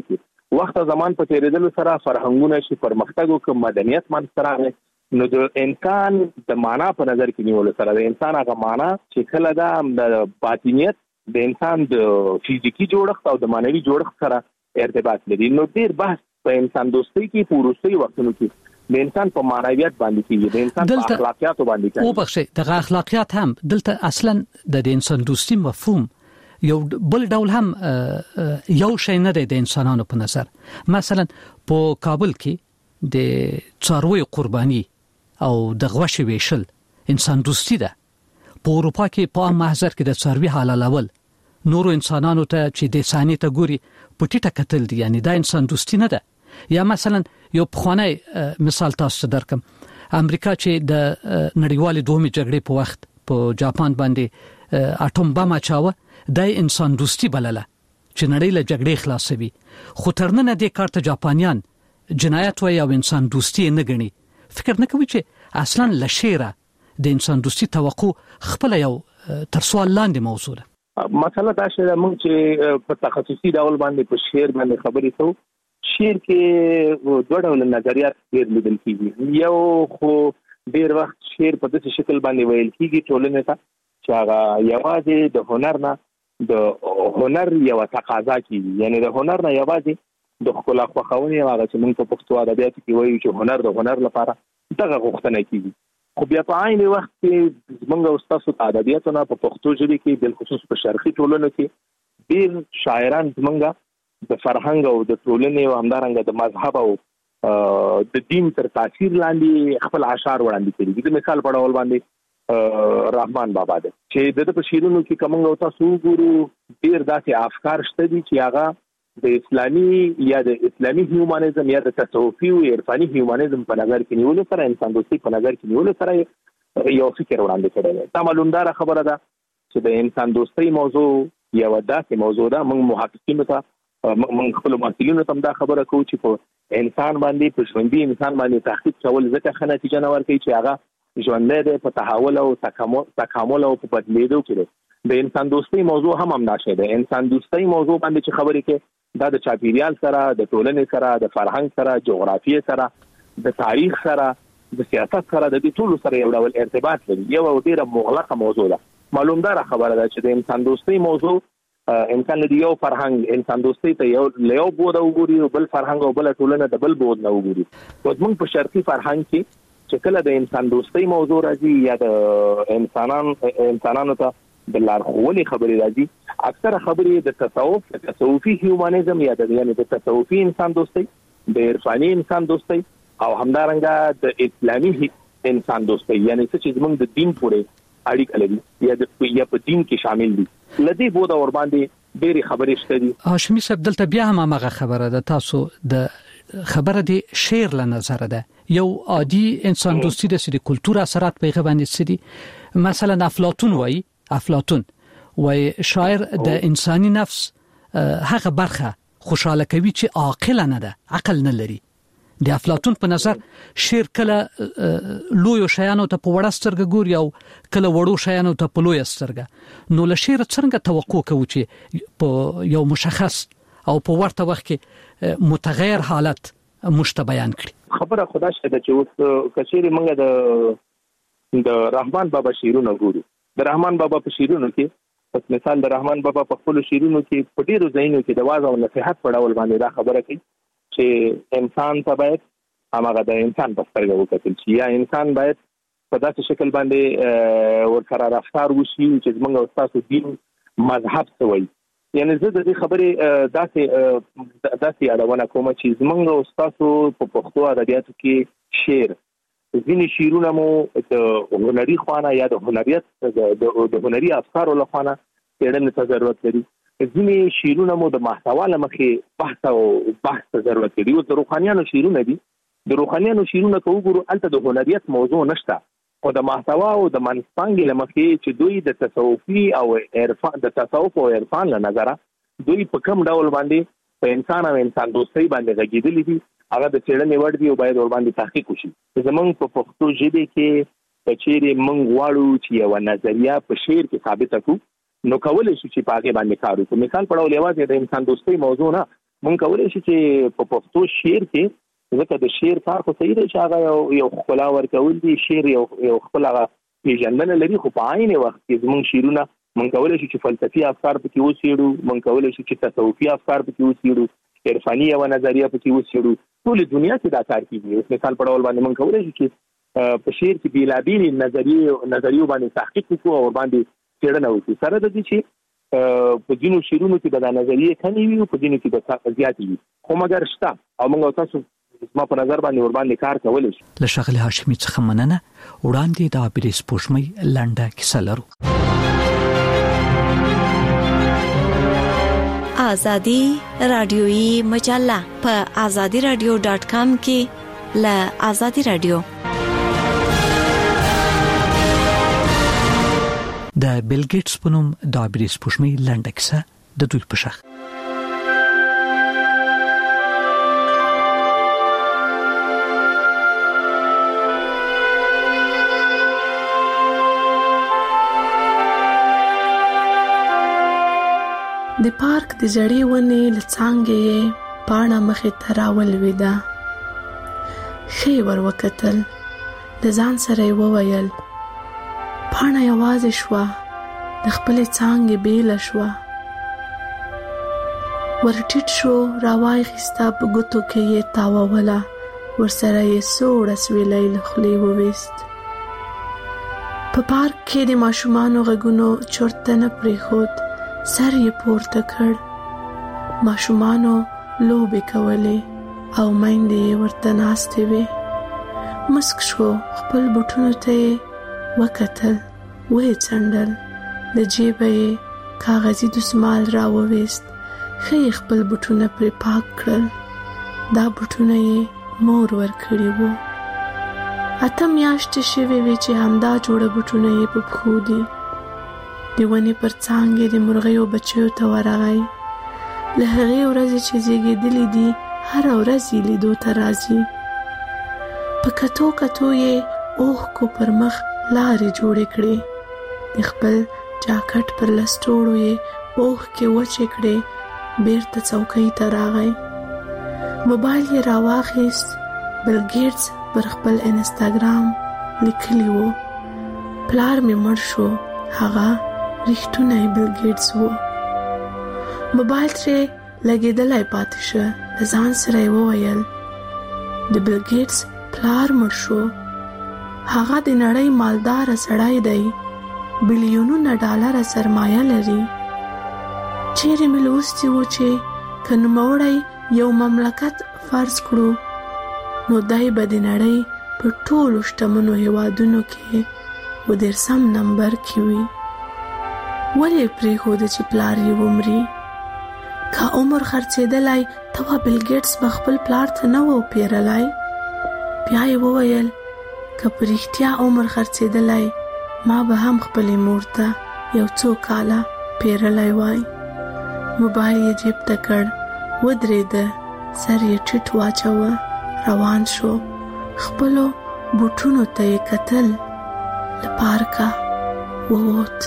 وخت زمان په تیریدلو سره فرهنګونه شي پرمختګ او مدنیت منځ راغی، نو د انسان د معنا په نظر کې نیول سره د انسان هغه معنا چې کله دا د باطنیت د انسان د فزیکی جوړښت او د معنوي جوړښت سره ارتباط لري. نو ډیر بحث په انسان دوستۍ کې په وروستي وختونو کې د انسان په معنویت باندې کیږي، د انسان په اخلاقیاتو باندې کیږي. او بخښه دغه اخلاقیات هم دلته اصلا د انسان دوستي مفهوم یو بل ډول هم یو شی نه دی د انسانانو په نظر. مثلا په کابل کې د څاروي قرباني او د غوښې ویشل انسان دوستي ده. په اروپا کې په عام محضر کې د څاروي حلالول نورو انسانانو ته چې د ثاني ته ګوري پټیټه قتل دي، یعنی دا انسان دوستي نه ده. یا مثلا یو پخوانی مثال تاسو درکم، امریکا چې د نړیوالې دومې جګړې په وخت په جاپان باندې اټوم بم اچاوه، د انسان دوستي بلله چې نړۍ له جګړې خلاصوي. خو تر نن دې کار ته جاپانیان جنایت وایي او انسان دوستي نه ګڼي. فکر نه کوي چې اصلا لشيره د انسان دوستي توقع خپل یو تر سوال لاندې موضوع ده. مثلا دا چې موږ چې په تخصصي ډول باندې په شعر باندې خبرې کوو، شعر کې دوه ډول نظریات ډېر لیدل کیږي. یو خو ډېر وخت شعر په داسې شکل باندې ویل کیږي ټولنې ته چې هغه یوازې د هنر نه د هنر یو تقاضا کیږي، یعنی د هنر نه یوازې د ښکلا خوښونې هغه چې موږ په پښتو ادبیاتو کې وایو چې هنر د هنر لپاره دغه غوښتنه کیږي. خو بیا په عین وخت کې موږ او تاسو ته ادبیاتونه په پښتو ژبه کې بل خصوص په شرقي ټولنو کې ډېر شاعران موږ د فرهنګ او د ټولنې او همدارنګه د مذهب او د دین تر تاثیر لاندې خپل اشعار وړاندې کړي. د مثال په ډول باندې رحمان بابا ده چې د په شعرونو کې کوم او تاسو ګورو ډیر داسې افکار شته دي چې هغه د اسلامي یا د اسلامي هیومانیزم یا د تصوفي او عرفاني هیومانیزم په نظر کې نیول سره انسان دوستي په نظر کې نیول سره یو فکر وړاندې کړی. دا معلومدار خبره ده چې د انسان دوستي موضوع یو داسې موضوع ده. موږ محققینو ته موږ خپل مسؤلینو ته دا خبره کوو چې په انسان باندې په ژوندۍ انسان باندې تحقیق کول ځکه ښه نتیجه نه ورکوي چې هغه ژوندی دی په تحول او تکامل او په بدلېدو کې دی. د انسان دوستۍ موضوع هم همدا شی دی. انسان دوستۍ موضوع باندې چې خبرې کوي دا د چاپیریال سره، د ټولنې سره، د فرهنګ سره، جغرافیې سره، د تاریخ سره، د سیاست سره، د دې ټولو سره یو ډول ارتباط لري. یو ډېره مغلقه موضوع ده. معلومدار خبره ده چې د انسان دوستۍ موضوع امکان لري یو فرهنګ انسان دوستۍ ته یو لیو بود وګوري او بل فرهنګ او بل ټولنه د بل بود نه وګوري. خو موږ په شرقي فرهنګ کې چې کله د انسان دوستۍ موضوع راځي یا د انسانان انسانانو ته د لارښوونې خبرې راځي، اکثره خبرې د تصوف د تصوفي هیومانیزم یا د یعنی د تصوفي انسان دوستۍ، د عرفاني انسان دوستۍ او همدارنګه د اسلامي انسان دوستۍ یعنی چې زموږ د دین پورې اړیکه لري یا د یا په دین کې شامل دي. لدی بوده ور باندې ډېری خبرې شته دي. هاشمي صاحب دلته بیا هم هغه خبره ده، تاسو د خبره دی شعر له نظر ده یو عادي انسان دوستی د سړي کلتور اثرات په باندې سړي. مثلا افلاطون وای افلاطون وای شاعر د انساني نفس هغه برخه خوشاله کوي چې عاقل نه ده، عقل نه لري. د افلاطون په نظر شعر کله لوی شیانو ته په وړه سترګه ګوري او کله وړو شیانو ته په لوی سترګه. نو له شعر څنګه توقع کوو چې په یو مشخص او په ورته وخت کې متغیر حالت مشته بیان کړي؟ خبره خدا شته چې اوس کچېری موږ د د رحمان بابا شعرونه ګورو. د رحمان بابا په شعرونو کې په مثال د رحمان بابا په خپل شعرونو کې په ډیرو ځایونو کې د واعظ او نصيحت په ډول باندې دا خبره کوي چې انسان ته باید هغه د انسان په سترګه وکتل شي یا انسان باید په داسې شکل باندې ورسره رفتار وشي چې موږ او تاسو دین مذهب څه وایي. یعنی زه د دې خبرې داسې داسې اړونه کوم چې موږ او تاسو په پښتو ادبیاتو کې شعر ځینې شعرونه مو د هنري خوانه یا د هنریت د هنري افکارو له خوانه څېړنې ته ضرورت لري. ځینې شعرونه مو د محتوا له مخې بحث او بحث ته ضرورت لري. اوس د روحانیانو شعرونه دي، د روحانیانو شعرونه که وګورو هلته د هنریت موضوع نشته، خو د محتوا او د منځپانګې له مخې چې دوی د تصوفي او عرفان د تصوف او عرفان له نظره دوی په کوم ډول باندې په انسان او انسان دوستۍ باندې غږېدلي دي هغه د څېړنې وړ دي او باید ور باندې تحقیق وشي. زموږ په پښتو ژبې کې که چیرې موږ غواړو چې یوه نظریه په شعر کې ثابته کړو نو کولی شو چې په هغې باندې کار وکړو. مثال په ډول یوازې د انسان دوستۍ موضوع نه مونږ کولای شو چې په پښتو شعر کې ځکه د شعر کار خو صحیح دی چې هغه یو یو ښکلا ورکول دي، شعر یو یو خپل هغه پیژندنه لري، خو په عین وخت کې زموږ شعرونه مونږ کولای شو چې فلسفي افکار پکې وڅېړو، مونږ کولای شو چې تصوفي افکار پکې وڅېړو، عرفاني یو نظریه پکې وڅېړو. ټول دنیا کې دا کار کیږي. اوس مثال په ډول باندې مونږ کولای شو چې په شعر کې بیلابیل نظریې نظریو باندې تحقیق وکړو او باندې څېړنه وکړو. سره د دې چې په ځینو شعرونو کې د نظریې کمې وي او په ځینو کې د زیاتې وي، خو مګر شته او موږ تاسو ما په نظر باندې ور باندې کار کولای شو. له ښاغلي هاشمي څخه مننه. وړاندې د عابدې سپوږمۍ لنډه کیسه لرو. آزادی رادیویی مجله په آزادی رادیو ډاٹ کام کې له آزادی رادیو د بیل ګیټس په نوم د عابدې سپوږمۍ لنډه کیسه د دوی په شخ. د پارک د زړې ونې له څانګې پاڼه مخې ته راولوېده. ښې ور وکتل، د ځان سره یې وویل پاڼه یوازې شوه، د خپلې څانګې بیله شوه. ور ټیټ شو، راوایخیسته، په ګوتو کې یې تاووله، ورسره یې سوړ اسویلی له خولې وویست. په پارک کې د ماشومانو غږونو چرته نه پرېښود، سر یې پورته کړ. ماشومانو لوبې کولې او میندې یې ورته ناستې وې. مسک شو، خپل بوټونو ته یې وکتل، ویې څنډل، د جیبه یې کاغذي دستمال راوویست، ښه یې خپل بوټونه پرې پاک کړل. دا بوټونه یې مور ورکړي وو. اته میاشتې شوې وې چې همدا جوړه بوټونه یې په پښو دي. د ونې پر څانګې د مرغیو بچیو ته ورغی. له هغې ورځې چې زیږېدلې دي هره ورځ یې لیدو ته راځي. په کتو کتو یې اوښکو پر مخ لارې جوړې کړې. د خپل جاکټ پر لستوړو یې اوښکې وچې کړې. بیرته څوکۍ ته راغی. موبایل یې راواخیست. بیل ګیټس پر خپل انسټاګرام لیکلی وو پلار مې مړ شو. هغه رښتونی بیل ګیټس وو. موبایل ترې لګېدلی پاتې شه. د ځان سره یې وویل د بیل ګیټس پلار مړ شو. هغه د نړۍ مالداره سړی دی. بلیونونه ډالره سرمایه لري. چیرې مې لوستي وو چې که نوموړی یو مملکت فرض کړو نو دی به د نړۍ په ټولو شتمنو هیوادونو کې و دیرسم نمبر کې وي. ولې یې پرېښوده چې پلار یې ومري؟ که عمر خرڅېدلی ته وا بیل ګیټس به خپل پلار ته نه و پیرلی. بیا یې وویل که په رښتیا عمر خرڅېدلی ما به هم خپلې مور ته یو څو کاله پیرلی وای. موبایل یې جیب ته کړ، ودرېده، سر یې ټیټ واچوه، روان شو. خپلو بوټونو ته یې کتل، له پارکه ووت.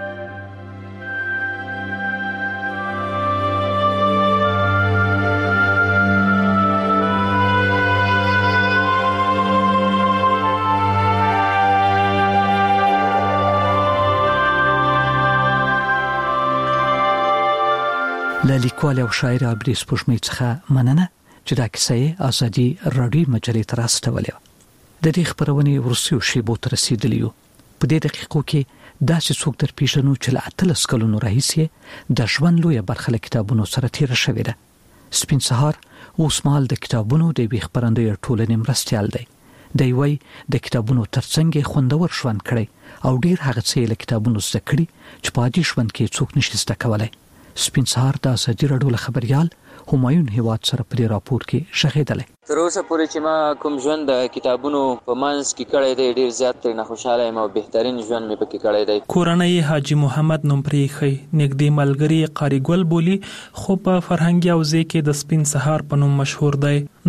له لیکوال او شاعر عابدې سپوږمۍ څخه مننه چې دا کیسه یې آزادي راډیو مجلې ته راستولې وه. د دې خپرونې وروستیو شیبو ته رسېدلي یو. په دې دقیقو کې داسې څوک در پیژنو چې له اتلس کلونو راهیسې د ژوند لویه برخه له کتابونو سره تېره شوې ده. سپین سهار اوس مهال د کتابونو د یوې خپرندوی ټولنې مرستیال دی. دی وایي د کتابونو ترڅنګ یې خوندور ژوند کړی او ډېر هغه څه یې له کتابونو زده کړي چې په عادي ژوند کې څوک نشي زده کولی. سپین سهار د آزادي راډیو خبریال همایون هیواد سره په راپور کې شهیدله. تر اوسه پورې چې ما کوم ژوند د کتابونو په منځ کې کړی دی ډیر زیات ترې نه خوشاله یم او بهترین ژوند مې پکې کړی دی. کورنۍ حاجي محمد نوم پرې ایښی. نږدې ملګري قاری ګل بولي خو په فرهنګي حوزې کې د سپین سهار په نوم مشهور دی.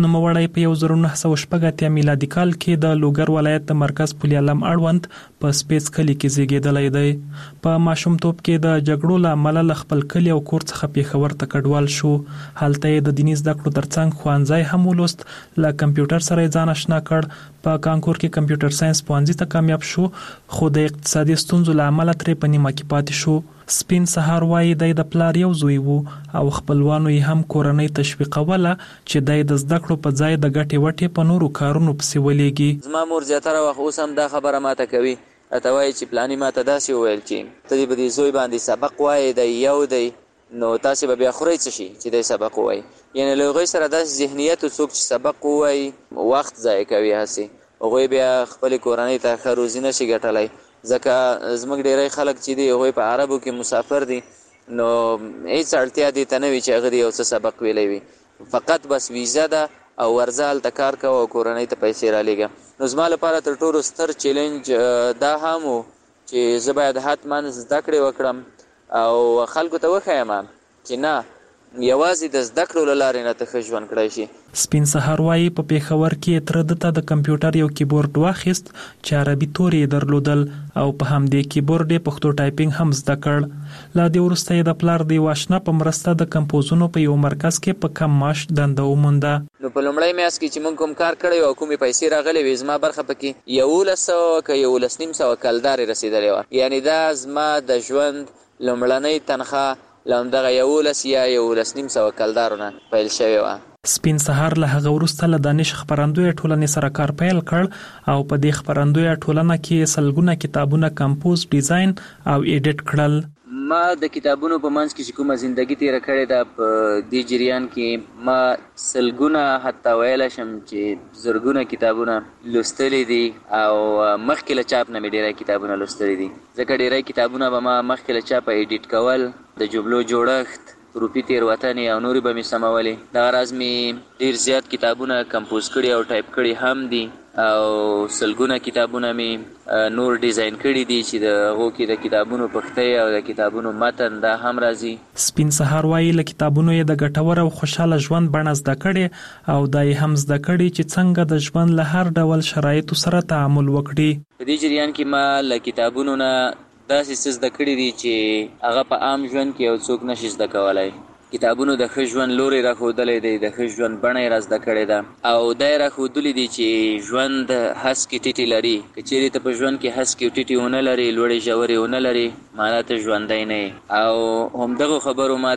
نوموړی په یو زر نه سوه شپږ اتیا میلادي کال کې د لوګر ولایت د مرکز پولیالم اړوند په سپیڅ کلي کې زیږېدلی دی. په ماشومتوب کې د جګړو له امله له خپل کلي او کور څخه پېښور ته کډوال شو. هلته یې د دیني زده کړو ترڅنګ ښوونځی هم ولوست. له کمپیوټر سره یې ځان اشنا کړ. په کانکور کې کمپیوټر ساينس پوهنځي ته کامیاب شو، خو د اقتصادي ستونزو له امله ترې په نیمه کې پاتې شو. سپین سهار وایي دی د پلار یو زوی وو او خپلوانو یې هم کورنۍ تشویقوله چې دی د زده کړو په ځای د ګټې وټې په نورو کارونو پسې ولېږي. زما مور زیاتره وخت اوس هم دا خبره ماته کوي، راته وایي چې پلاني ماته داسې وویل چې ته دې به دې زوی باندې سبق وایې، دی یو دی نو تاسې به بیا خورئ څه شي چې دی سبق ووایي. یعنې له هغوی سره داسې ذهنیت څوک چې سبق ووایي وخت ضایع کوي، هسې هغوی بیا خپلې کورنۍ ته ښه روزي نشي ګټلی. ځکه زموږ ډېری خلک چې دي هغوی په عربو کې مسافر دي، نو هیڅ اړتیا دې ته نه وي چې هغه دې یو څه سبق ویلی وي، فقط بس ویزه ده او ورځه هلته کار کوه او کورنۍ ته پیسې رالیږه. نو زما لپاره تر ټولو ستر چیلنج دا هم و چې زه باید حتما زده کړې وکړم او خلکو ته وښیم چې نه یوازې د زده کړو له لارې نه ته ښه ژوند کړی شي. سپین سهار وایي په پېښور کې تره ده ته د کمپیوټر یو کیبورډ واخیست چې عربي تورې یې درلودل او په همدې کیبورډ یې پښتو ټایپینګ هم زده کړ. له دې وروسته یې د پلار د یو اشنا په مرسته د کمپوزونو په یو مرکز کې په کم معاش دنده ومونده. نو په لومړی میاشت کې چې موږ کوم کار کړی او کومې پیسې راغلې وې زما برخه پکې یولس سوه که یولس نیم سوه کلدارې رسېدلې وه. یعنې دا زما د ژوند لومړنۍ تنخواه له همدغه یولس یا یولس نیم سوه کلدارو نه پیل شوې وه. سپین سهار له هغه وروسته له دانش خپرندویه ټولنې سره کار پیل کړ او په دې خپرندویه ټولنه کې سلګونه کتابونه کمپوز، ډیزاین او ایډیټ کړل. ما د کتابونو په منځ کې چې کومه زندگی تیره کړې ده په دې جریان کې ما سلګونه حتی ویلی شم چې زرګونه کتابونه لوستلی دي او مخکې له چاپ نه مې ډېری کتابونه لوستلی دي، ځکه ډېری کتابونه به ما مخکې له چاپه ایډیټ کول، د جملو جوړښت، روپي تېروتنې او نورې به مې سمولې. دغه راز مې ډېر زیات کتابونه کمپوز کړي او ټایپ کړي هم دي او سلګونه کتابونه مې نور ډیزاین کړي دي چې د هغو کې د کتابونو پښتۍ او د کتابونو متن دا هم راځي. سپین سهار وایي له کتابونو یې د ګټور او خوشحاله ژوند بڼه زده کړې او دا یې هم زده کړي چې څنګه د ژوند له هر ډول شرایطو سره تعامل وکړي. په دې جریان کې ما له کتابونو نه داسې څه زده کړي دي چې هغه په عام ژوند کې یو څوک نشي زده کولی. کتابونو د ښه ژوند لوری راښودلی دی، د ښه ژوند بڼه یې را زده کړې ده او دا یې راښودلي دي چې ژوند هسکې ټیټې لري. که چیرې ته په ژوند کې هسکې ټیټې ونه لرې، لوړې ژورې ونه لرې، معنا ته ژوندی نه یې. او همدغو خبرو ما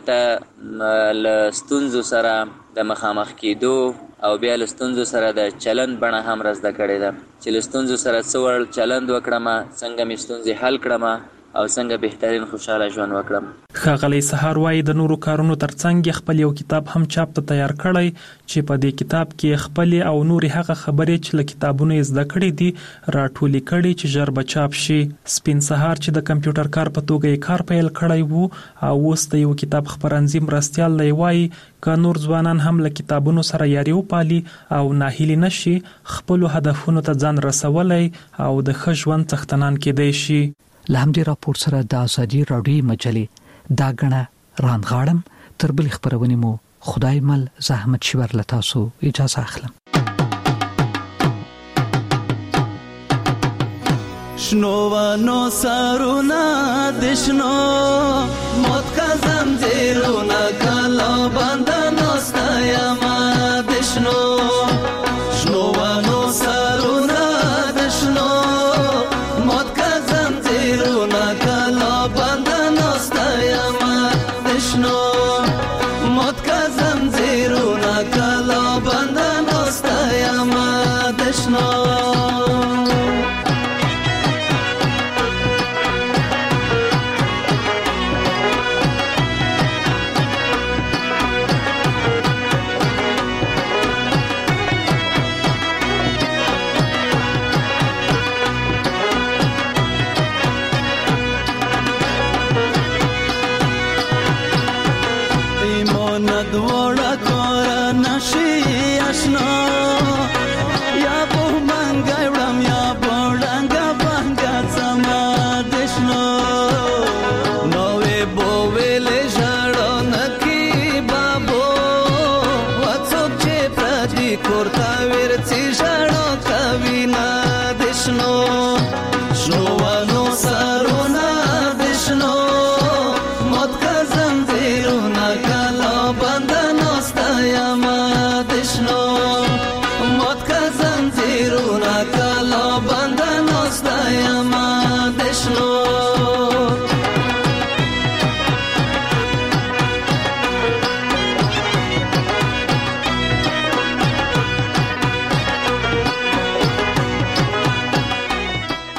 ته له ستونزو سره د مخامخ کېدو او بیا له ستونزو سره د چلند بڼه هم را زده کړې ده چې له ستونزو سره څه ډول چلند وکړم، څنګه مې ستونزې حل کړم او څنګه بهترین خوشحاله ژوند وکړم. ښاغلی سهار وایي د نورو کارونو ترڅنګ یې خپل یو کتاب هم چاپ ته تیار کړی چې په دې کتاب کې خپلې او نورې هغه خبرې چې له کتابونو یې زده کړې دي راټولې کړي چې ژر به چاپ شي. سپین سهار چې د کمپیوټر کار په توګه یې کار پیل کړی وو او اوس د یو کتاب خپرندوی مرستیال دی وایي که نور ځوانان هم له کتابونو سره یاري وپالي او ناهیلي نشي، خپلو هدفونو ته ځان رسولی او د ښه ژوند څښتنان کېدی شي. له همدې راپور سره د ازادي راډیویي مجلې دا ګڼه رانغاړم. تر بلې خپرونې مو خدای مل زحمت شور له تاسو اجازه اخلم. شنو ونو سرونا دشنو موت کا زنجیرونا کلا بندن استایما